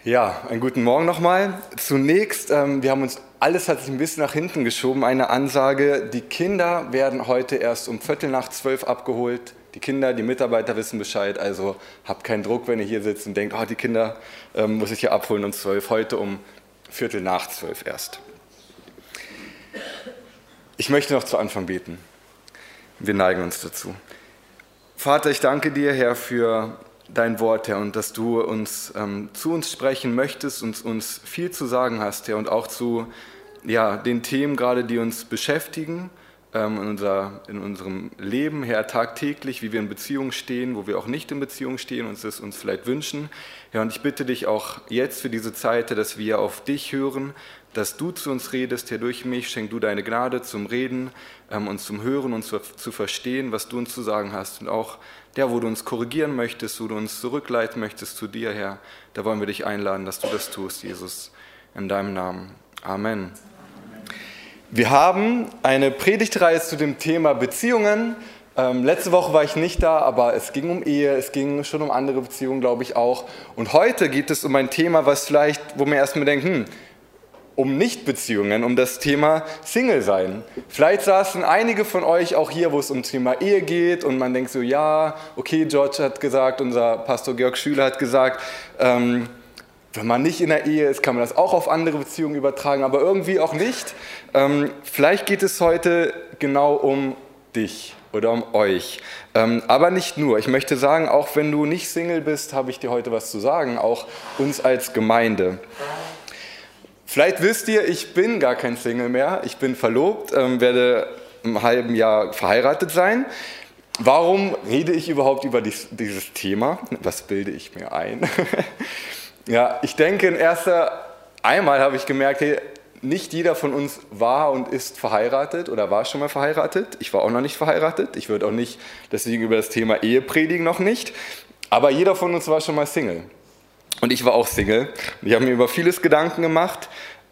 Ja, einen guten Morgen nochmal. Zunächst, wir haben uns alles hat sich ein bisschen nach hinten geschoben. Eine Ansage, die Kinder werden heute erst um 11:45 abgeholt. Die Kinder, die Mitarbeiter wissen Bescheid, also habt keinen Druck, wenn ihr hier sitzt und denkt, oh, die Kinder muss ich hier abholen um 12, heute um 11:45 erst. Ich möchte noch zu Anfang beten. Wir neigen uns dazu. Vater, ich danke dir, Herr, für dein Wort, Herr, und dass du zu uns sprechen möchtest und uns viel zu sagen hast, Herr, und auch zu den Themen gerade, die uns beschäftigen in unserem Leben, Herr, tagtäglich, wie wir in Beziehung stehen, wo wir auch nicht in Beziehung stehen und es uns vielleicht wünschen. Herr, und ich bitte dich auch jetzt für diese Zeit, dass wir auf dich hören, dass du zu uns redest, Herr, durch mich, schenk du deine Gnade zum Reden und zum Hören und zu verstehen, was du uns zu sagen hast. Und auch wo du uns korrigieren möchtest, wo du uns zurückleiten möchtest zu dir, Herr, da wollen wir dich einladen, dass du das tust, Jesus, in deinem Namen. Amen. Wir haben eine Predigtreihe zu dem Thema Beziehungen. Letzte Woche war ich nicht da, aber es ging um Ehe, es ging schon um andere Beziehungen, glaube ich auch. Und heute geht es um ein Thema, wo man erstmal denkt, um Nichtbeziehungen, um das Thema Single-Sein. Vielleicht saßen einige von euch auch hier, wo es um das Thema Ehe geht und man denkt so, ja, okay, George hat gesagt, unser Pastor Georg Schüler hat gesagt, wenn man nicht in der Ehe ist, kann man das auch auf andere Beziehungen übertragen, aber irgendwie auch nicht. Vielleicht geht es heute genau um dich oder um euch, aber nicht nur. Ich möchte sagen, auch wenn du nicht Single bist, habe ich dir heute was zu sagen, auch uns als Gemeinde. Vielleicht wisst ihr, ich bin gar kein Single mehr. Ich bin verlobt, werde im halben Jahr verheiratet sein. Warum rede ich überhaupt über dieses Thema? Was bilde ich mir ein? Ja, ich denke, einmal habe ich gemerkt, hey, nicht jeder von uns war und ist verheiratet oder war schon mal verheiratet. Ich war auch noch nicht verheiratet. Ich würde auch nicht deswegen über das Thema Ehe predigen, noch nicht. Aber jeder von uns war schon mal Single. Und ich war auch Single. Ich habe mir über vieles Gedanken gemacht,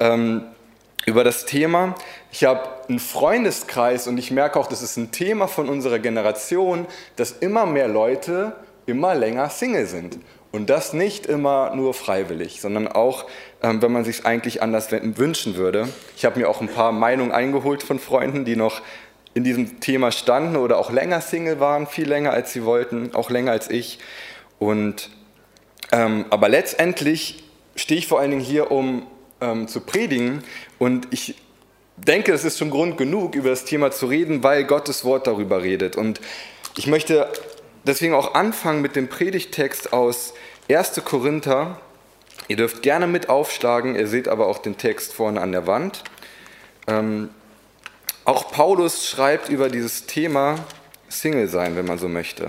über das Thema. Ich habe einen Freundeskreis und ich merke auch, das ist ein Thema von unserer Generation, dass immer mehr Leute immer länger Single sind. Und das nicht immer nur freiwillig, sondern auch, wenn man sich es eigentlich anders wünschen würde. Ich habe mir auch ein paar Meinungen eingeholt von Freunden, die noch in diesem Thema standen oder auch länger Single waren, viel länger als sie wollten, auch länger als ich. Aber letztendlich stehe ich vor allen Dingen hier, um zu predigen, und ich denke, es ist schon Grund genug, über das Thema zu reden, weil Gottes Wort darüber redet. Und ich möchte deswegen auch anfangen mit dem Predigttext aus 1. Korinther. Ihr dürft gerne mit aufschlagen, ihr seht aber auch den Text vorne an der Wand. Auch Paulus schreibt über dieses Thema Single sein, wenn man so möchte.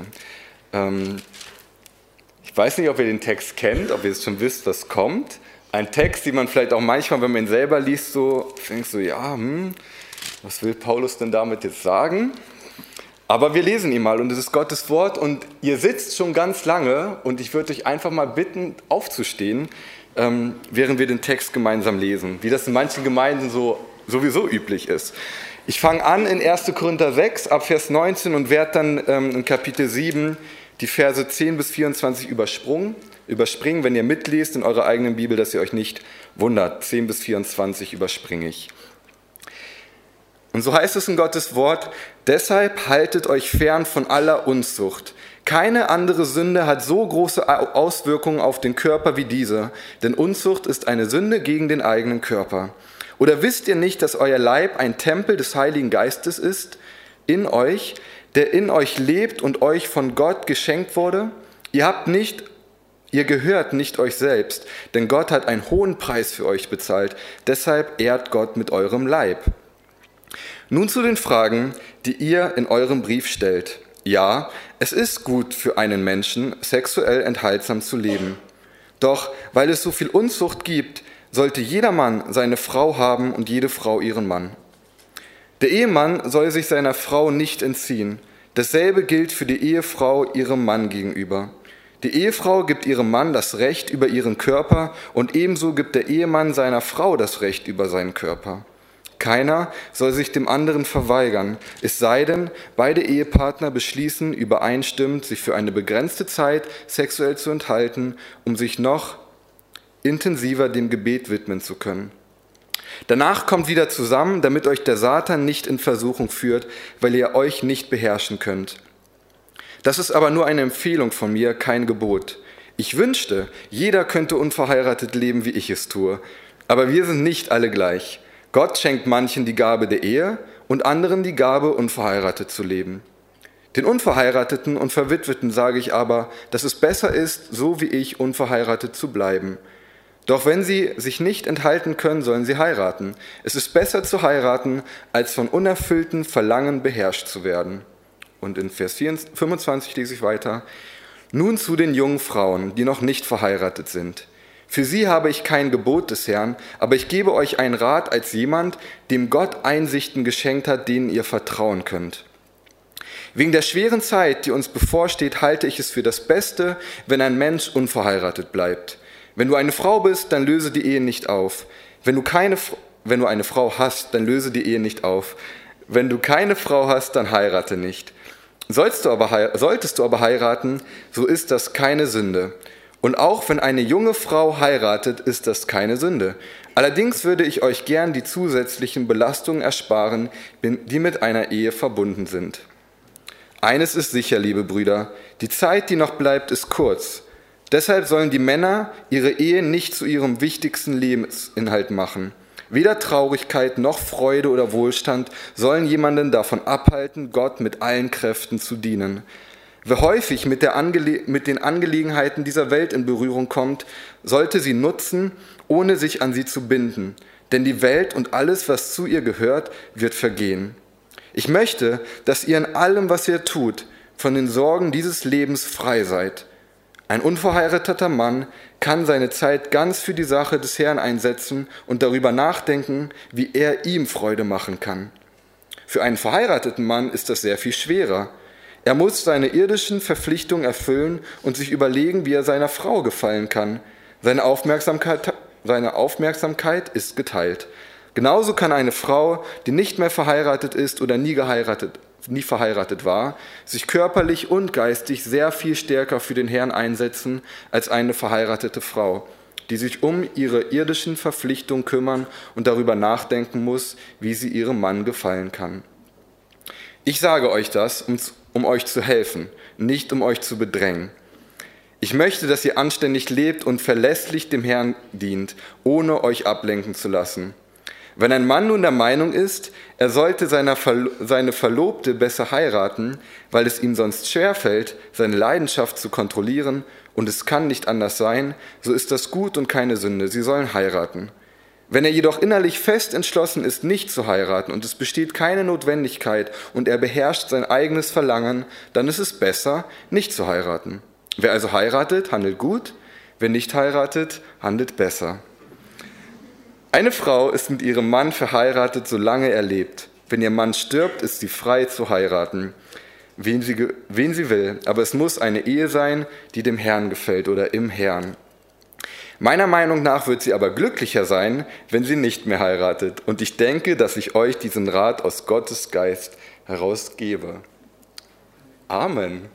Ich weiß nicht, ob ihr den Text kennt, ob ihr es schon wisst, was kommt. Ein Text, den man vielleicht auch manchmal, wenn man ihn selber liest, denkt so, was will Paulus denn damit jetzt sagen? Aber wir lesen ihn mal und es ist Gottes Wort und ihr sitzt schon ganz lange und ich würde euch einfach mal bitten, aufzustehen, während wir den Text gemeinsam lesen, wie das in manchen Gemeinden sowieso üblich ist. Ich fange an in 1. Korinther 6 ab Vers 19 und werde dann in Kapitel 7 die Verse 10 bis 24 überspringen, wenn ihr mitlest in eurer eigenen Bibel, dass ihr euch nicht wundert. 10 bis 24 überspringe ich. Und so heißt es in Gottes Wort: Deshalb haltet euch fern von aller Unzucht. Keine andere Sünde hat so große Auswirkungen auf den Körper wie diese, denn Unzucht ist eine Sünde gegen den eigenen Körper. Oder wisst ihr nicht, dass euer Leib ein Tempel des Heiligen Geistes ist, in euch, der in euch lebt und euch von Gott geschenkt wurde? Ihr gehört nicht euch selbst, denn Gott hat einen hohen Preis für euch bezahlt. Deshalb ehrt Gott mit eurem Leib. Nun zu den Fragen, die ihr in eurem Brief stellt. Ja, es ist gut für einen Menschen, sexuell enthaltsam zu leben. Doch weil es so viel Unzucht gibt, sollte jeder Mann seine Frau haben und jede Frau ihren Mann. Der Ehemann soll sich seiner Frau nicht entziehen. Dasselbe gilt für die Ehefrau ihrem Mann gegenüber. Die Ehefrau gibt ihrem Mann das Recht über ihren Körper und ebenso gibt der Ehemann seiner Frau das Recht über seinen Körper. Keiner soll sich dem anderen verweigern, es sei denn, beide Ehepartner beschließen übereinstimmend, sich für eine begrenzte Zeit sexuell zu enthalten, um sich noch intensiver dem Gebet widmen zu können. Danach kommt wieder zusammen, damit euch der Satan nicht in Versuchung führt, weil ihr euch nicht beherrschen könnt. Das ist aber nur eine Empfehlung von mir, kein Gebot. Ich wünschte, jeder könnte unverheiratet leben, wie ich es tue. Aber wir sind nicht alle gleich. Gott schenkt manchen die Gabe der Ehe und anderen die Gabe, unverheiratet zu leben. Den Unverheirateten und Verwitweten sage ich aber, dass es besser ist, so wie ich, unverheiratet zu bleiben. Doch wenn sie sich nicht enthalten können, sollen sie heiraten. Es ist besser zu heiraten, als von unerfüllten Verlangen beherrscht zu werden. Und in Vers 25 lese ich weiter. Nun zu den jungen Frauen, die noch nicht verheiratet sind. Für sie habe ich kein Gebot des Herrn, aber ich gebe euch einen Rat als jemand, dem Gott Einsichten geschenkt hat, denen ihr vertrauen könnt. Wegen der schweren Zeit, die uns bevorsteht, halte ich es für das Beste, wenn ein Mensch unverheiratet bleibt. Wenn du eine Frau bist, dann löse die Ehe nicht auf. Wenn du eine Frau hast, dann löse die Ehe nicht auf. Wenn du keine Frau hast, dann heirate nicht. Solltest du aber heiraten, so ist das keine Sünde. Und auch wenn eine junge Frau heiratet, ist das keine Sünde. Allerdings würde ich euch gern die zusätzlichen Belastungen ersparen, die mit einer Ehe verbunden sind. Eines ist sicher, liebe Brüder, die Zeit, die noch bleibt, ist kurz. Deshalb sollen die Männer ihre Ehe nicht zu ihrem wichtigsten Lebensinhalt machen. Weder Traurigkeit noch Freude oder Wohlstand sollen jemanden davon abhalten, Gott mit allen Kräften zu dienen. Wer häufig mit den Angelegenheiten dieser Welt in Berührung kommt, sollte sie nutzen, ohne sich an sie zu binden. Denn die Welt und alles, was zu ihr gehört, wird vergehen. Ich möchte, dass ihr in allem, was ihr tut, von den Sorgen dieses Lebens frei seid. Ein unverheirateter Mann kann seine Zeit ganz für die Sache des Herrn einsetzen und darüber nachdenken, wie er ihm Freude machen kann. Für einen verheirateten Mann ist das sehr viel schwerer. Er muss seine irdischen Verpflichtungen erfüllen und sich überlegen, wie er seiner Frau gefallen kann. Seine Aufmerksamkeit ist geteilt. Genauso kann eine Frau, die nicht mehr verheiratet ist oder nie verheiratet war, sich körperlich und geistig sehr viel stärker für den Herrn einsetzen als eine verheiratete Frau, die sich um ihre irdischen Verpflichtungen kümmern und darüber nachdenken muss, wie sie ihrem Mann gefallen kann. Ich sage euch das, um euch zu helfen, nicht um euch zu bedrängen. Ich möchte, dass ihr anständig lebt und verlässlich dem Herrn dient, ohne euch ablenken zu lassen. Wenn ein Mann nun der Meinung ist, er sollte seine Verlobte besser heiraten, weil es ihm sonst schwerfällt, seine Leidenschaft zu kontrollieren, und es kann nicht anders sein, so ist das gut und keine Sünde, sie sollen heiraten. Wenn er jedoch innerlich fest entschlossen ist, nicht zu heiraten und es besteht keine Notwendigkeit und er beherrscht sein eigenes Verlangen, dann ist es besser, nicht zu heiraten. Wer also heiratet, handelt gut, wer nicht heiratet, handelt besser. Eine Frau ist mit ihrem Mann verheiratet, solange er lebt. Wenn ihr Mann stirbt, ist sie frei zu heiraten, wen sie will. Aber es muss eine Ehe sein, die dem Herrn gefällt oder im Herrn. Meiner Meinung nach wird sie aber glücklicher sein, wenn sie nicht mehr heiratet. Und ich denke, dass ich euch diesen Rat aus Gottes Geist herausgebe. Amen.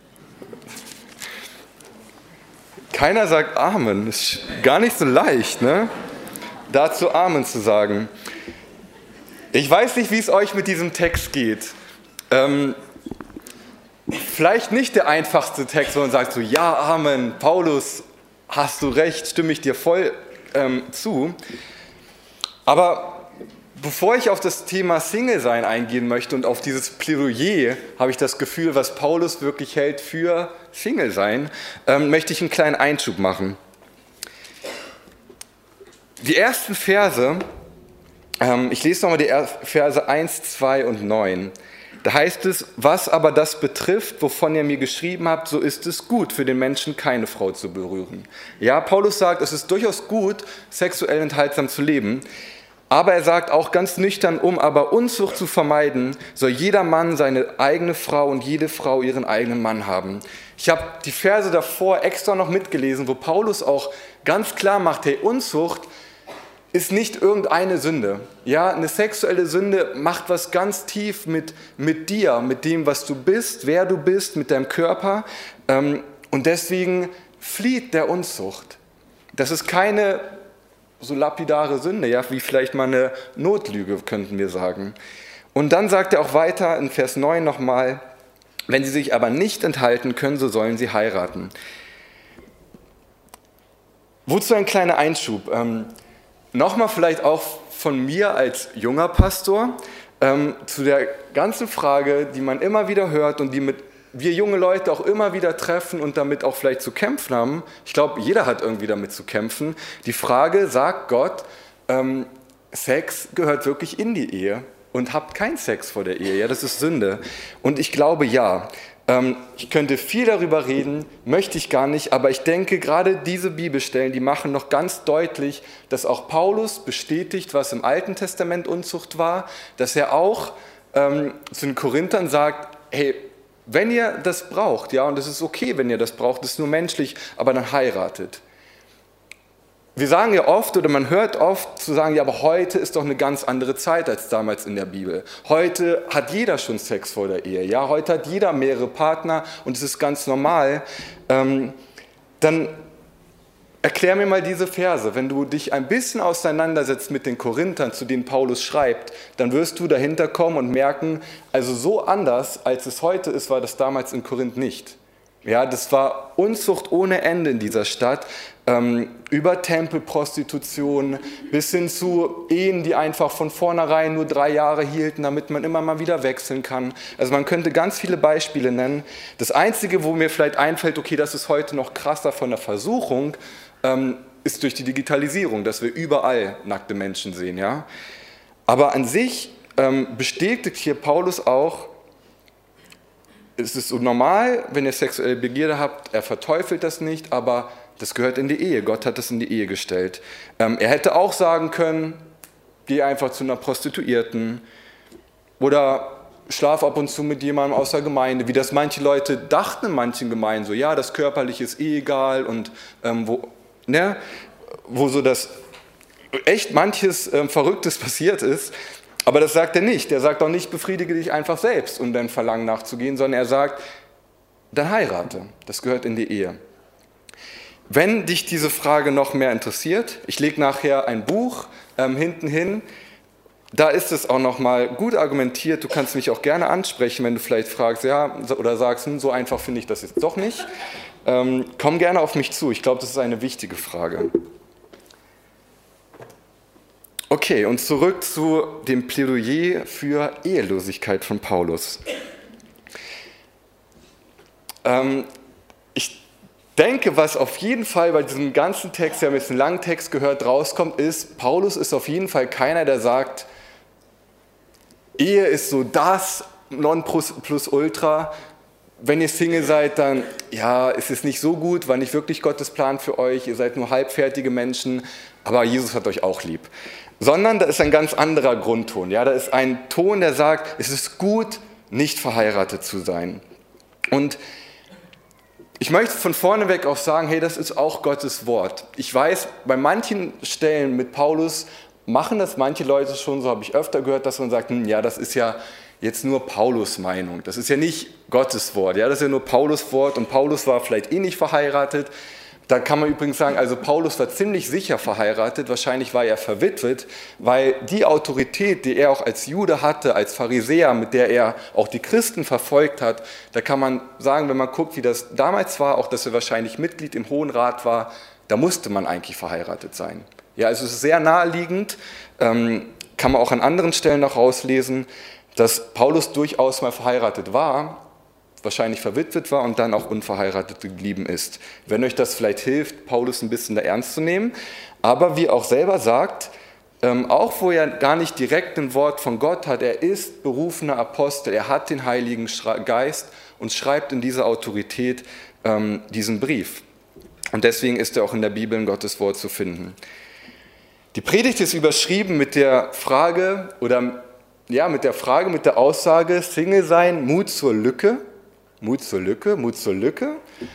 Keiner sagt Amen. Ist gar nicht so leicht, ne? Dazu Amen zu sagen. Ich weiß nicht, wie es euch mit diesem Text geht. Vielleicht nicht der einfachste Text, wo man sagt so, ja, Amen, Paulus, hast du recht, stimme ich dir voll zu. Aber bevor ich auf das Thema Single-Sein eingehen möchte und auf dieses Plädoyer, habe ich das Gefühl, was Paulus wirklich hält für Single-Sein, möchte ich einen kleinen Einschub machen. Die ersten Verse, ich lese nochmal die Verse 1, 2 und 9. Da heißt es, was aber das betrifft, wovon ihr mir geschrieben habt, so ist es gut für den Menschen, keine Frau zu berühren. Ja, Paulus sagt, es ist durchaus gut, sexuell enthaltsam zu leben, aber er sagt auch ganz nüchtern, um aber Unzucht zu vermeiden, soll jeder Mann seine eigene Frau und jede Frau ihren eigenen Mann haben. Ich habe die Verse davor extra noch mitgelesen, wo Paulus auch ganz klar macht, hey, Unzucht ist nicht irgendeine Sünde. Ja, eine sexuelle Sünde macht was ganz tief mit dir, mit dem, was du bist, wer du bist, mit deinem Körper. Und deswegen flieht der Unzucht. Das ist keine so lapidare Sünde, ja, wie vielleicht mal eine Notlüge, könnten wir sagen. Und dann sagt er auch weiter in Vers 9 nochmal, wenn sie sich aber nicht enthalten können, so sollen sie heiraten. Wozu ein kleiner Einschub? Nochmal vielleicht auch von mir als junger Pastor zu der ganzen Frage, die man immer wieder hört und die wir junge Leute auch immer wieder treffen und damit auch vielleicht zu kämpfen haben. Ich glaube, jeder hat irgendwie damit zu kämpfen. Die Frage, sagt Gott, Sex gehört wirklich in die Ehe und habt keinen Sex vor der Ehe. Ja, das ist Sünde. Und ich glaube, ja. Ich könnte viel darüber reden, möchte ich gar nicht, aber ich denke, gerade diese Bibelstellen, die machen noch ganz deutlich, dass auch Paulus bestätigt, was im Alten Testament Unzucht war, dass er auch zu den Korinthern sagt, hey, wenn ihr das braucht, ja, und es ist okay, wenn ihr das braucht, das ist nur menschlich, aber dann heiratet. Wir sagen ja oft oder man hört oft zu sagen, ja, aber heute ist doch eine ganz andere Zeit als damals in der Bibel. Heute hat jeder schon Sex vor der Ehe, ja, heute hat jeder mehrere Partner und es ist ganz normal. Dann erklär mir mal diese Verse. Wenn du dich ein bisschen auseinandersetzt mit den Korinthern, zu denen Paulus schreibt, dann wirst du dahinter kommen und merken, also so anders, als es heute ist, war das damals in Korinth nicht. Ja, das war Unzucht ohne Ende in dieser Stadt, über Tempelprostitution bis hin zu Ehen, die einfach von vornherein nur 3 Jahre hielten, damit man immer mal wieder wechseln kann. Also man könnte ganz viele Beispiele nennen. Das Einzige, wo mir vielleicht einfällt, okay, das ist heute noch krasser von der Versuchung, ist durch die Digitalisierung, dass wir überall nackte Menschen sehen. Ja? Aber an sich bestätigt hier Paulus auch, es ist so normal, wenn ihr sexuelle Begierde habt, er verteufelt das nicht, aber das gehört in die Ehe. Gott hat das in die Ehe gestellt. Er hätte auch sagen können, geh einfach zu einer Prostituierten oder schlaf ab und zu mit jemandem aus der Gemeinde, wie das manche Leute dachten in manchen Gemeinden, so ja, das Körperliche ist eh egal und wo so das echt manches Verrücktes passiert ist. Aber das sagt er nicht. Er sagt auch nicht, befriedige dich einfach selbst, um dein Verlangen nachzugehen, sondern er sagt, dann heirate. Das gehört in die Ehe. Wenn dich diese Frage noch mehr interessiert, ich lege nachher ein Buch hinten hin, da ist es auch nochmal gut argumentiert. Du kannst mich auch gerne ansprechen, wenn du vielleicht fragst, ja, oder sagst, so einfach finde ich das jetzt doch nicht. Komm gerne auf mich zu. Ich glaube, das ist eine wichtige Frage. Okay, und zurück zu dem Plädoyer für Ehelosigkeit von Paulus. Ich denke, was auf jeden Fall bei diesem ganzen Text, der mit diesem langen Text gehört, rauskommt, ist, Paulus ist auf jeden Fall keiner, der sagt, Ehe ist so das Nonplusultra. Wenn ihr Single seid, dann, ja, es ist nicht so gut, war nicht wirklich Gottes Plan für euch, ihr seid nur halbfertige Menschen, aber Jesus hat euch auch lieb. Sondern da ist ein ganz anderer Grundton. Ja? Da ist ein Ton, der sagt, es ist gut, nicht verheiratet zu sein. Und ich möchte von vorne weg auch sagen, hey, das ist auch Gottes Wort. Ich weiß, bei manchen Stellen mit Paulus machen das manche Leute schon, so habe ich öfter gehört, dass man sagt, ja, das ist ja jetzt nur Paulus' Meinung. Das ist ja nicht Gottes Wort. Ja? Das ist ja nur Paulus' Wort und Paulus war vielleicht eh nicht verheiratet. Da kann man übrigens sagen, also Paulus war ziemlich sicher verheiratet, wahrscheinlich war er verwitwet, weil die Autorität, die er auch als Jude hatte, als Pharisäer, mit der er auch die Christen verfolgt hat, da kann man sagen, wenn man guckt, wie das damals war, auch dass er wahrscheinlich Mitglied im Hohen Rat war, da musste man eigentlich verheiratet sein. Ja, also es ist sehr naheliegend, kann man auch an anderen Stellen noch rauslesen, dass Paulus durchaus mal verheiratet war, wahrscheinlich verwitwet war und dann auch unverheiratet geblieben ist. Wenn euch das vielleicht hilft, Paulus ein bisschen da ernst zu nehmen. Aber wie er auch selber sagt, auch wo er gar nicht direkt ein Wort von Gott hat, er ist berufener Apostel, er hat den Heiligen Geist und schreibt in dieser Autorität diesen Brief. Und deswegen ist er auch in der Bibel in Gottes Wort zu finden. Die Predigt ist überschrieben mit der Frage, mit der Aussage, Single sein, Mut zur Lücke. Mut zur Lücke, Mut zur Lücke.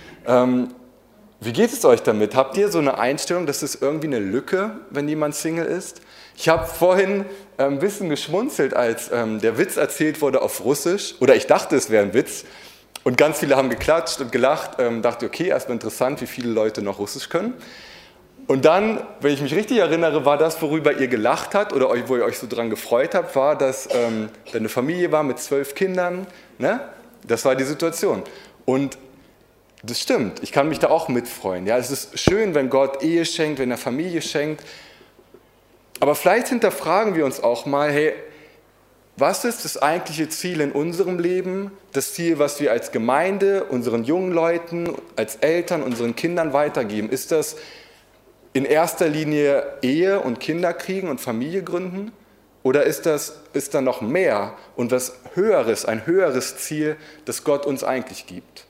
Wie geht es euch damit? Habt ihr so eine Einstellung, dass es irgendwie eine Lücke, wenn jemand Single ist? Ich habe vorhin ein bisschen geschmunzelt, als der Witz erzählt wurde auf Russisch, oder ich dachte, es wäre ein Witz, und ganz viele haben geklatscht und gelacht, dachte, okay, erstmal interessant, wie viele Leute noch Russisch können. Und dann, wenn ich mich richtig erinnere, war das, worüber ihr gelacht habt oder wo ihr euch so dran gefreut habt, war, dass da eine Familie war mit 12 Kindern. Ne? Das war die Situation. Und das stimmt, ich kann mich da auch mitfreuen. Ja? Es ist schön, wenn Gott Ehe schenkt, wenn er Familie schenkt. Aber vielleicht hinterfragen wir uns auch mal, hey, was ist das eigentliche Ziel in unserem Leben? Das Ziel, was wir als Gemeinde, unseren jungen Leuten, als Eltern, unseren Kindern weitergeben? Ist das in erster Linie Ehe und Kinder kriegen und Familie gründen? Oder ist da noch mehr und was Höheres, ein höheres Ziel, das Gott uns eigentlich gibt?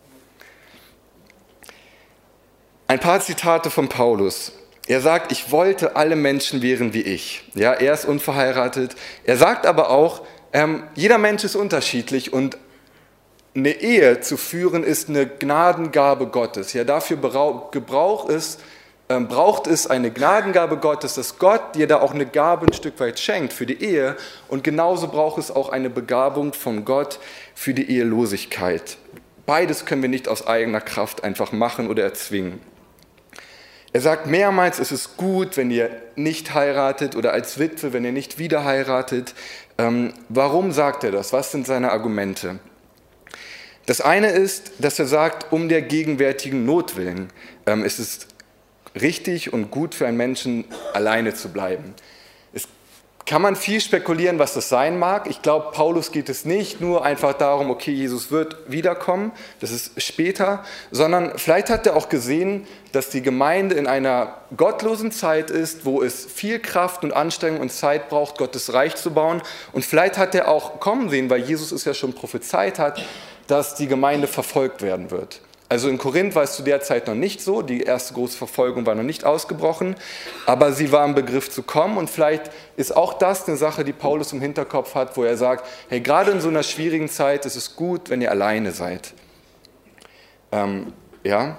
Ein paar Zitate von Paulus. Er sagt, ich wollte, alle Menschen wären wie ich. Ja, er ist unverheiratet. Er sagt aber auch, jeder Mensch ist unterschiedlich und eine Ehe zu führen ist eine Gnadengabe Gottes. Ja, dafür braucht es eine Gnadengabe Gottes, dass Gott dir da auch eine Gabe ein Stück weit schenkt für die Ehe. Und genauso braucht es auch eine Begabung von Gott für die Ehelosigkeit. Beides können wir nicht aus eigener Kraft einfach machen oder erzwingen. Er sagt mehrmals, es ist gut, wenn ihr nicht heiratet oder als Witwe, wenn ihr nicht wieder heiratet. Warum sagt er das? Was sind seine Argumente? Das eine ist, dass er sagt, um der gegenwärtigen Not willen ist es richtig und gut für einen Menschen, alleine zu bleiben. Es kann man viel spekulieren, was das sein mag. Ich glaube, Paulus geht es nicht nur einfach darum, okay, Jesus wird wiederkommen, das ist später, sondern vielleicht hat er auch gesehen, dass die Gemeinde in einer gottlosen Zeit ist, wo es viel Kraft und Anstrengung und Zeit braucht, Gottes Reich zu bauen. Und vielleicht hat er auch kommen sehen, weil Jesus es ja schon prophezeit hat, dass die Gemeinde verfolgt werden wird. Also in Korinth war es zu der Zeit noch nicht so, die erste große Verfolgung war noch nicht ausgebrochen, aber sie war im Begriff zu kommen und vielleicht ist auch das eine Sache, die Paulus im Hinterkopf hat, wo er sagt, hey, gerade in so einer schwierigen Zeit ist es gut, wenn ihr alleine seid. Ja.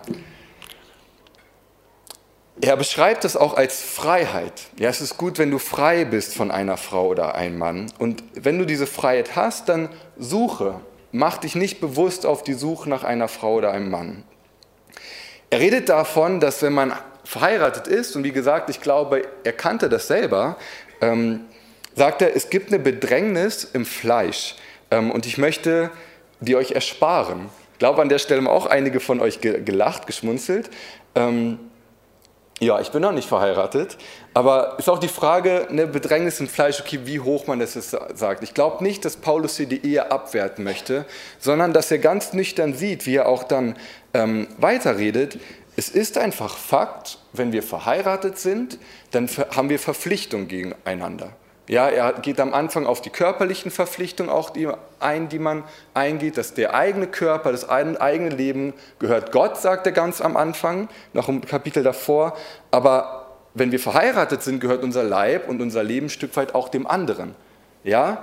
Er beschreibt es auch als Freiheit. Ja, es ist gut, wenn du frei bist von einer Frau oder einem Mann und wenn du diese Freiheit hast, dann suche. Mach dich nicht bewusst auf die Suche nach einer Frau oder einem Mann. Er redet davon, dass wenn man verheiratet ist, und wie gesagt, ich glaube, er kannte das selber, sagt er, es gibt eine Bedrängnis im Fleisch und ich möchte die euch ersparen. Ich glaube, an der Stelle haben auch einige von euch gelacht, geschmunzelt. Ja, ich bin noch nicht verheiratet, aber ist auch die Frage, eine Bedrängnis im Fleisch, okay, wie hoch man das sagt. Ich glaube nicht, dass Paulus hier die Ehe abwerten möchte, sondern dass er ganz nüchtern sieht, wie er auch dann weiterredet. Es ist einfach Fakt, wenn wir verheiratet sind, dann haben wir Verpflichtungen gegeneinander. Ja, er geht am Anfang auf die körperlichen Verpflichtungen auch die man eingeht, dass der eigene Körper, das eigene Leben gehört Gott, sagt er ganz am Anfang, noch im Kapitel davor. Aber wenn wir verheiratet sind, gehört unser Leib und unser Leben ein Stück weit auch dem anderen. Ja?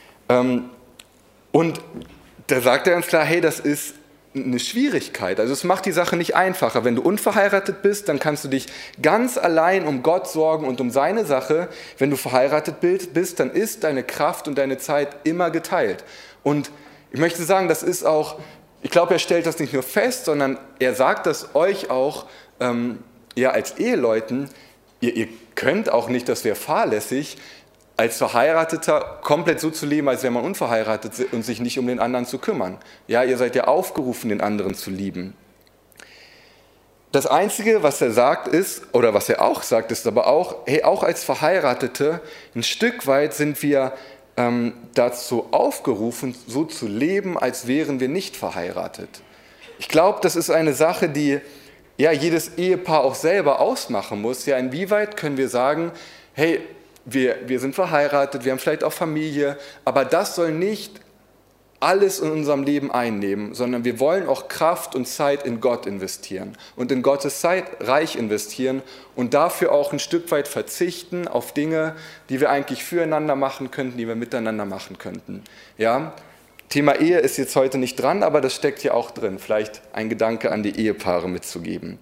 Und da sagt er ganz klar, hey, das ist eine Schwierigkeit. Also es macht die Sache nicht einfacher. Wenn du unverheiratet bist, dann kannst du dich ganz allein um Gott sorgen und um seine Sache. Wenn du verheiratet bist, dann ist deine Kraft und deine Zeit immer geteilt. Und ich möchte sagen, das ist auch, ich glaube, er stellt das nicht nur fest, sondern er sagt das euch auch, ja, als Eheleuten, ihr könnt auch nicht, das wäre fahrlässig, als Verheirateter komplett so zu leben, als wäre man unverheiratet und sich nicht um den anderen zu kümmern. Ja, ihr seid ja aufgerufen, den anderen zu lieben. Das Einzige, was er sagt ist, oder was er auch sagt, ist aber auch, hey, auch als Verheiratete, ein Stück weit sind wir dazu aufgerufen, so zu leben, als wären wir nicht verheiratet. Ich glaube, das ist eine Sache, die ja jedes Ehepaar auch selber ausmachen muss. Ja, inwieweit können wir sagen, hey, wir sind verheiratet, wir haben vielleicht auch Familie, aber das soll nicht alles in unserem Leben einnehmen, sondern wir wollen auch Kraft und Zeit in Gott investieren und in Gottes Reich investieren und dafür auch ein Stück weit verzichten auf Dinge, die wir eigentlich füreinander machen könnten, die wir miteinander machen könnten. Ja? Thema Ehe ist jetzt heute nicht dran, aber das steckt ja auch drin. Vielleicht ein Gedanke an die Ehepaare mitzugeben.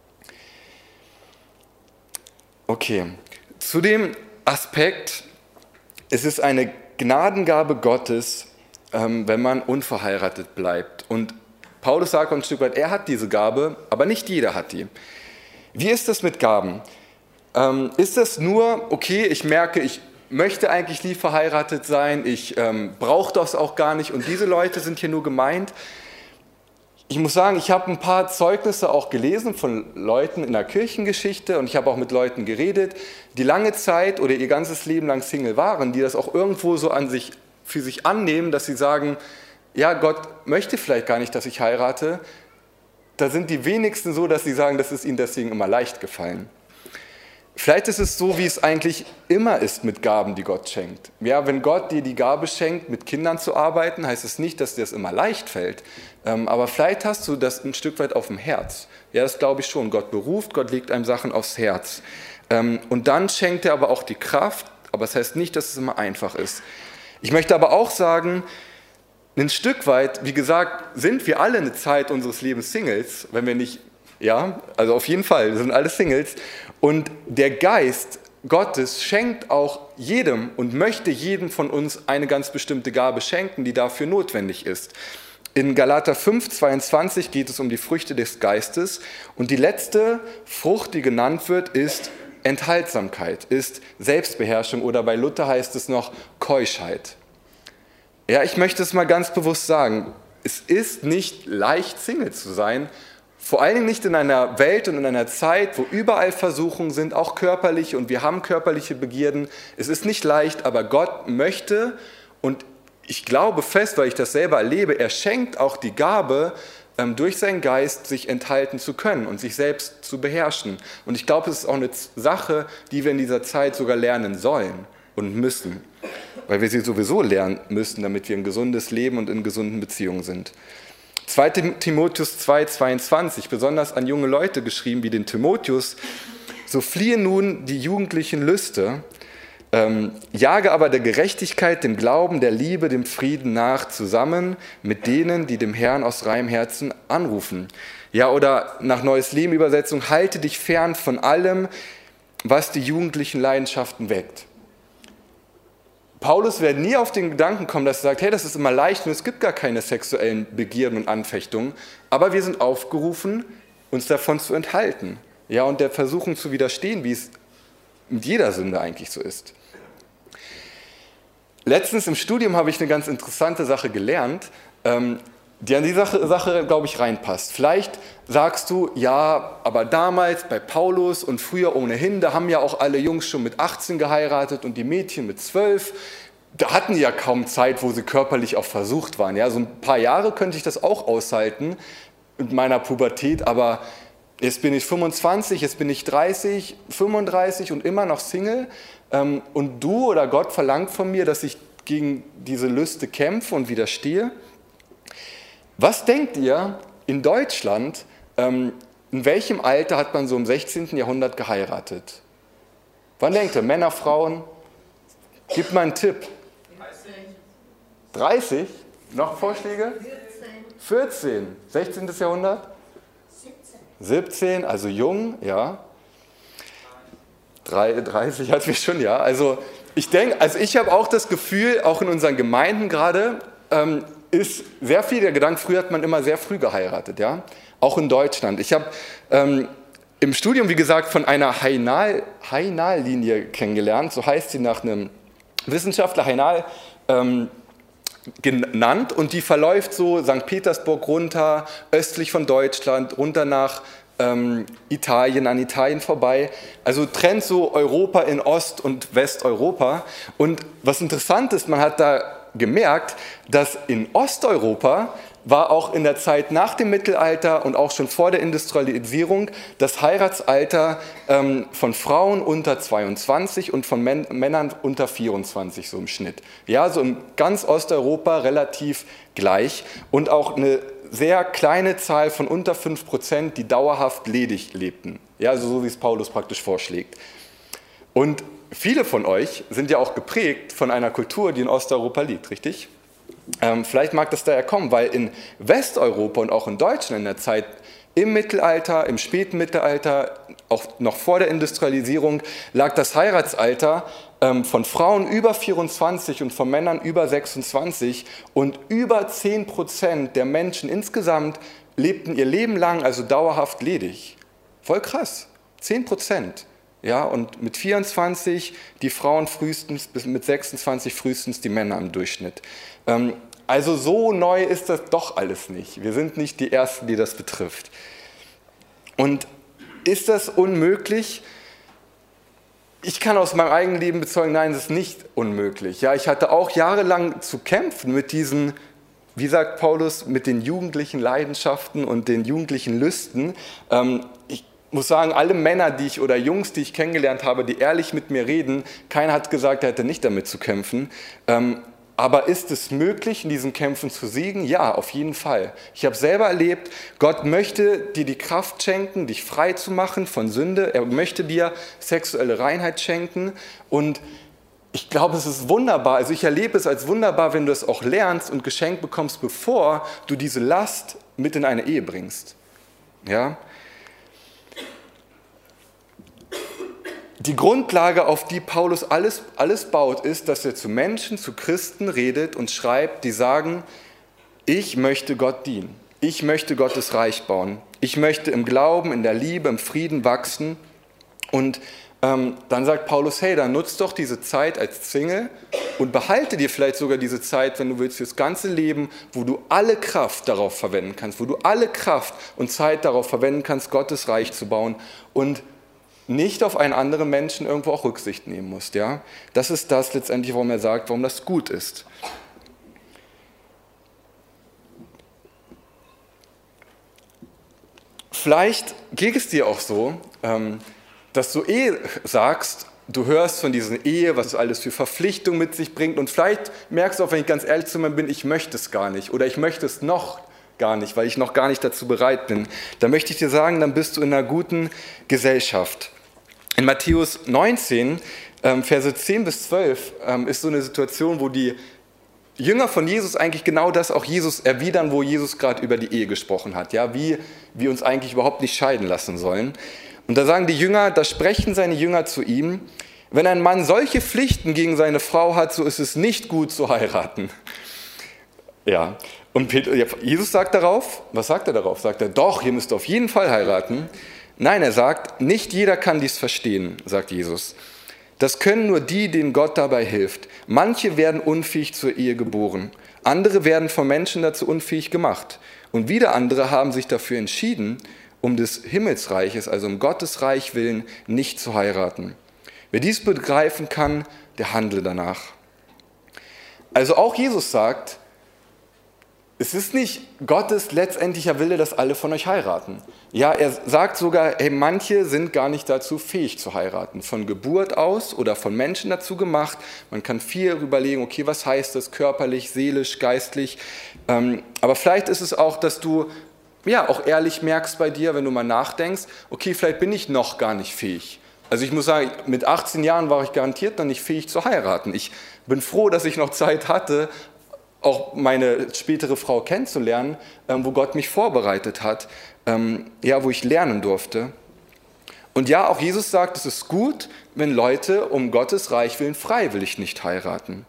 Okay, zu dem Aspekt, es ist eine Gnadengabe Gottes, wenn man unverheiratet bleibt. Und Paulus sagt ein Stück weit, er hat diese Gabe, aber nicht jeder hat die. Wie ist das mit Gaben? Ist das nur, okay, ich merke, ich möchte eigentlich nie verheiratet sein, ich brauche das auch gar nicht und diese Leute sind hier nur gemeint? Ich muss sagen, ich habe ein paar Zeugnisse auch gelesen von Leuten in der Kirchengeschichte und ich habe auch mit Leuten geredet, die lange Zeit oder ihr ganzes Leben lang Single waren, die das auch irgendwo so für sich annehmen, dass sie sagen, ja, Gott möchte vielleicht gar nicht, dass ich heirate. Da sind die wenigsten so, dass sie sagen, das ist ihnen deswegen immer leicht gefallen. Vielleicht ist es so, wie es eigentlich immer ist mit Gaben, die Gott schenkt. Ja, wenn Gott dir die Gabe schenkt, mit Kindern zu arbeiten, heißt es nicht, dass dir das immer leicht fällt. Aber vielleicht hast du das ein Stück weit auf dem Herz. Ja, das glaube ich schon. Gott beruft, Gott legt einem Sachen aufs Herz. Und dann schenkt er aber auch die Kraft, aber das heißt nicht, dass es immer einfach ist. Ich möchte aber auch sagen, ein Stück weit, wie gesagt, sind wir alle eine Zeit unseres Lebens Singles, wenn wir nicht, ja, also auf jeden Fall, wir sind alle Singles. Und der Geist Gottes schenkt auch jedem und möchte jedem von uns eine ganz bestimmte Gabe schenken, die dafür notwendig ist. In Galater 5,22 geht es um die Früchte des Geistes und die letzte Frucht, die genannt wird, ist Enthaltsamkeit, ist Selbstbeherrschung oder bei Luther heißt es noch Keuschheit. Ja, ich möchte es mal ganz bewusst sagen, es ist nicht leicht, Single zu sein, vor allen Dingen nicht in einer Welt und in einer Zeit, wo überall Versuchungen sind, auch körperliche und wir haben körperliche Begierden. Es ist nicht leicht, aber Gott möchte und ich glaube fest, weil ich das selber erlebe, er schenkt auch die Gabe, durch seinen Geist sich enthalten zu können und sich selbst zu beherrschen. Und ich glaube, es ist auch eine Sache, die wir in dieser Zeit sogar lernen sollen und müssen, weil wir sie sowieso lernen müssen, damit wir ein gesundes Leben und in gesunden Beziehungen sind. 2. Timotheus 2,22, besonders an junge Leute geschrieben wie den Timotheus, so fliehe nun die jugendlichen Lüste, jage aber der Gerechtigkeit, dem Glauben, der Liebe, dem Frieden nach, zusammen mit denen, die dem Herrn aus reinem Herzen anrufen. Ja, oder nach Neues Leben Übersetzung, halte dich fern von allem, was die jugendlichen Leidenschaften weckt. Paulus wird nie auf den Gedanken kommen, dass er sagt, hey, das ist immer leicht und es gibt gar keine sexuellen Begierden und Anfechtungen, aber wir sind aufgerufen, uns davon zu enthalten, ja, und der Versuchung zu widerstehen, wie es mit jeder Sünde eigentlich so ist. Letztens im Studium habe ich eine ganz interessante Sache gelernt, die an die Sache, glaube ich, reinpasst. Vielleicht sagst du, ja, aber damals bei Paulus und früher ohnehin, da haben ja auch alle Jungs schon mit 18 geheiratet und die Mädchen mit 12. Da hatten die ja kaum Zeit, wo sie körperlich auch versucht waren. Ja, so ein paar Jahre könnte ich das auch aushalten mit meiner Pubertät, aber jetzt bin ich 25, jetzt bin ich 30, 35 und immer noch Single. Und du oder Gott verlangt von mir, dass ich gegen diese Lüste kämpfe und widerstehe. Was denkt ihr in Deutschland, in welchem Alter hat man so im 16. Jahrhundert geheiratet? Wann denkt ihr? Männer, Frauen? Gib mal einen Tipp. 30? Noch Vorschläge? 14. 16. Jahrhundert? 17, also jung, ja. 30 hatten wir schon, ja. Also ich habe auch das Gefühl, auch in unseren Gemeinden gerade, ist sehr viel der Gedanke, früher hat man immer sehr früh geheiratet, ja. Auch in Deutschland. Ich habe im Studium, wie gesagt, von einer Hainal-Linie kennengelernt, so heißt sie nach einem Wissenschaftler, Hainal, genannt und die verläuft so St. Petersburg runter, östlich von Deutschland, runter nach Italien, an Italien vorbei. Also trennt so Europa in Ost- und Westeuropa. Und was interessant ist, man hat da gemerkt, dass in Osteuropa war auch in der Zeit nach dem Mittelalter und auch schon vor der Industrialisierung das Heiratsalter von Frauen unter 22 und von Männern unter 24 so im Schnitt. Ja, so in ganz Osteuropa relativ gleich und auch eine sehr kleine Zahl von unter 5%, die dauerhaft ledig lebten. Ja, also so wie es Paulus praktisch vorschlägt. Und viele von euch sind ja auch geprägt von einer Kultur, die in Osteuropa liegt, richtig? Vielleicht mag das daher kommen, weil in Westeuropa und auch in Deutschland in der Zeit im Mittelalter, im späten Mittelalter, auch noch vor der Industrialisierung, lag das Heiratsalter von Frauen über 24 und von Männern über 26 und über 10% der Menschen insgesamt lebten ihr Leben lang also dauerhaft ledig. Voll krass. 10%. Ja, und mit 24 die Frauen frühestens, bis mit 26 frühestens die Männer im Durchschnitt. Also so neu ist das doch alles nicht. Wir sind nicht die Ersten, die das betrifft. Und ist das unmöglich? Ich kann aus meinem eigenen Leben bezeugen, nein, das ist nicht unmöglich. Ja, ich hatte auch jahrelang zu kämpfen mit diesen, wie sagt Paulus, mit den jugendlichen Leidenschaften und den jugendlichen Lüsten. Ich muss sagen, alle Männer, oder Jungs, die ich kennengelernt habe, die ehrlich mit mir reden, keiner hat gesagt, er hätte nicht damit zu kämpfen. Aber ist es möglich, in diesen Kämpfen zu siegen? Ja, auf jeden Fall. Ich habe selber erlebt, Gott möchte dir die Kraft schenken, dich frei zu machen von Sünde. Er möchte dir sexuelle Reinheit schenken. Und ich glaube, es ist wunderbar. Also ich erlebe es als wunderbar, wenn du es auch lernst und geschenkt bekommst, bevor du diese Last mit in eine Ehe bringst. Ja? Die Grundlage, auf die Paulus alles baut, ist, dass er zu Menschen, zu Christen redet und schreibt, die sagen, ich möchte Gott dienen, ich möchte Gottes Reich bauen, ich möchte im Glauben, in der Liebe, im Frieden wachsen. Und dann sagt Paulus, hey, dann nutzt doch diese Zeit als Single und behalte dir vielleicht sogar diese Zeit, wenn du willst, fürs ganze Leben, wo du alle Kraft darauf verwenden kannst, wo du alle Kraft und Zeit darauf verwenden kannst, Gottes Reich zu bauen und nicht auf einen anderen Menschen irgendwo auch Rücksicht nehmen musst. Ja? Das ist das letztendlich, warum er sagt, warum das gut ist. Vielleicht geht es dir auch so, dass du sagst, du hörst von dieser Ehe, was es alles für Verpflichtungen mit sich bringt und vielleicht merkst du auch, wenn ich ganz ehrlich zu mir bin, ich möchte es gar nicht oder ich möchte es noch gar nicht, weil ich noch gar nicht dazu bereit bin. Da möchte ich dir sagen, dann bist du in einer guten Gesellschaft. In Matthäus 19, Verse 10 bis 12, ist so eine Situation, wo die Jünger von Jesus eigentlich genau das auch Jesus erwidern, wo Jesus gerade über die Ehe gesprochen hat, ja, wie wir uns eigentlich überhaupt nicht scheiden lassen sollen. Und da sagen die Jünger, da sprechen seine Jünger zu ihm, wenn ein Mann solche Pflichten gegen seine Frau hat, so ist es nicht gut zu heiraten. Ja, und Jesus sagt darauf, was sagt er darauf? Sagt er, doch, ihr müsst auf jeden Fall heiraten. Nein, er sagt, nicht jeder kann dies verstehen, sagt Jesus. Das können nur die, denen Gott dabei hilft. Manche werden unfähig zur Ehe geboren, andere werden von Menschen dazu unfähig gemacht. Und wieder andere haben sich dafür entschieden, um des Himmelsreiches, also um Gottes Reich willen, nicht zu heiraten. Wer dies begreifen kann, der handle danach. Also auch Jesus sagt, es ist nicht Gottes letztendlicher Wille, dass alle von euch heiraten. Ja, er sagt sogar, hey, manche sind gar nicht dazu fähig zu heiraten. Von Geburt aus oder von Menschen dazu gemacht. Man kann viel überlegen, okay, was heißt das körperlich, seelisch, geistlich. Aber vielleicht ist es auch, dass du ja auch ehrlich merkst bei dir, wenn du mal nachdenkst, okay, vielleicht bin ich noch gar nicht fähig. Also ich muss sagen, mit 18 Jahren war ich garantiert noch nicht fähig zu heiraten. Ich bin froh, dass ich noch Zeit hatte, auch meine spätere Frau kennenzulernen, wo Gott mich vorbereitet hat, wo ich lernen durfte. Und ja, auch Jesus sagt, es ist gut, wenn Leute um Gottes Reich willen freiwillig nicht heiraten.